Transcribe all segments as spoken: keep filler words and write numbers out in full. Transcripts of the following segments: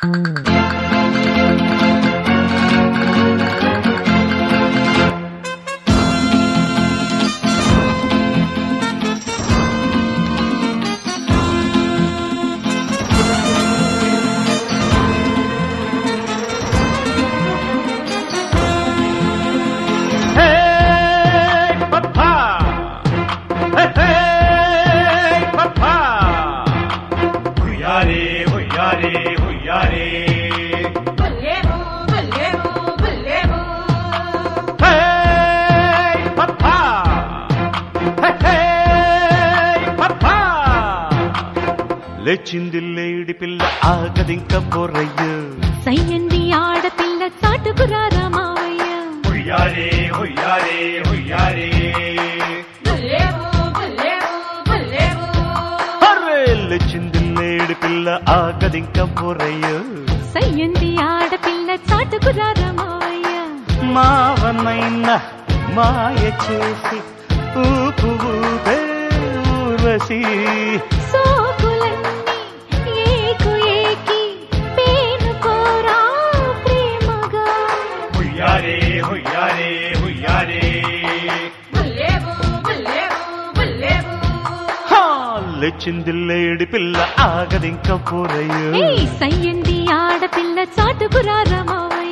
లేచిందిల్లేడి పిల్ల ఆగదింక బొర్రయ్య సయ్యంది ఆడపిల్ల చాటుకురారా మావయ్య హుయ్యారే హుయ్యారే హుయ్యారే అరే లేచిందిల్లేడి పిల్ల ఆగదింక బొర్రయ్య సయ్యంది ఆడపిల్ల చాటుకురారా మావయ్య మావనైన మాయ చేసి ఊపు ఊపే ఊర్వశి లేచిందిల్లేడి పిల్ల ఆగదింక బొర్రయ్య సయ్యంది ఆడపిల్ల చాటుకురారా మావయ్య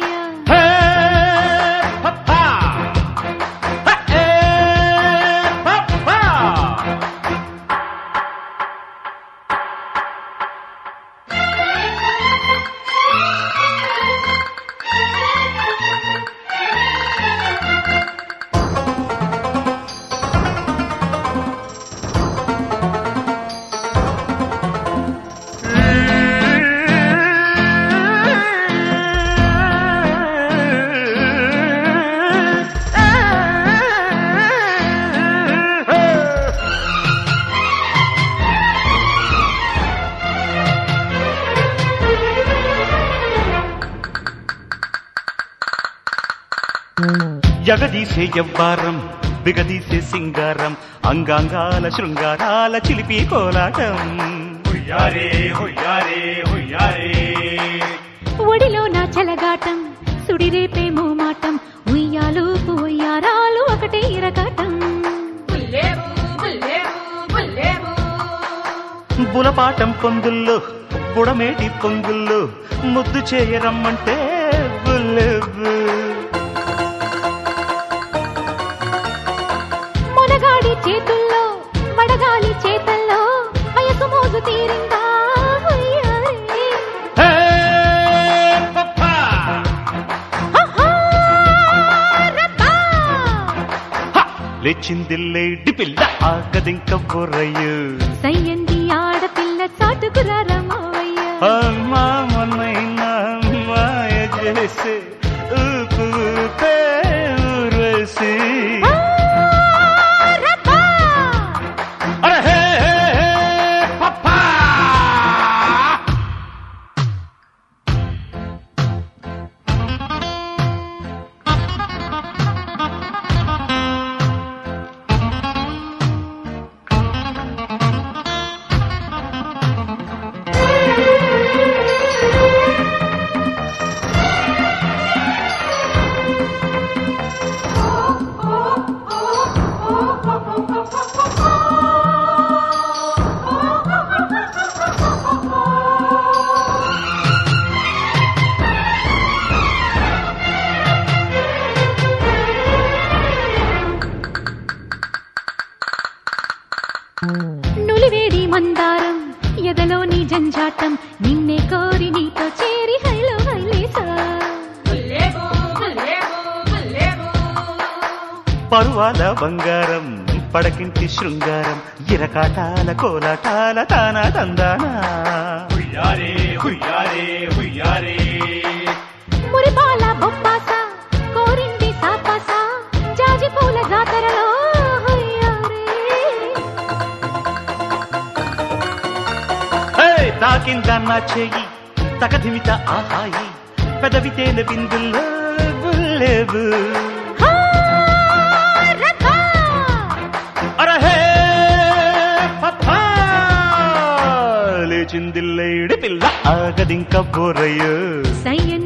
జగదీసే యవ్వారం బిగదీసే సింగారం అంగాంగాల శృంగారాల చిలిపి కోలాటం హుయ్యారే హుయ్యారే హుయ్యారే ఒడిలో నా చలగాటం సుడిరేపే మోమాటం ఉయ్యాలూపు ఉయ్యారాలు ఒకటే ఇరగాటం బులపాటం పొందుల్లో బుడమేటి పొంగుల్లో ముద్దు చేయరమ్మంటే బుల్లెబు మొనగాడి చేతుల్లో వడగాలి చేతల్లో వయసు మోజు తీరిందా లేచిందిల్లేడి పిల్ల ఆగదింక బొర్రయ్య సయ్యంది ఆడపిల్ల చాటుకురారా మావయ్య మామనైనా మాయ చేసే ఊపు ఊపే ఊర్వశి నులివేడి మందారం ఎదలోని జంజాటం నిన్నే కోరి నీతో చేరి హైలో హైలేసా పరువాల బంగారం పడకింటి శృంగారం ఇరకాటాల కోలాటాల తానా తందానా హుయ్యారే హుయ్యారే హుయ్యారే మురిపాల బొప్పాస కోరింది సాపాస జాజి పూల జాతరలో తాకిందన్న చెయ్యి తకధిమిత ఆహాయి పెదవితేన బిందుల్లో బుల్లెబు అరహే లేచిందిల్లేడి పిల్ల ఆగదింక బోరయ్యో సయ్యన్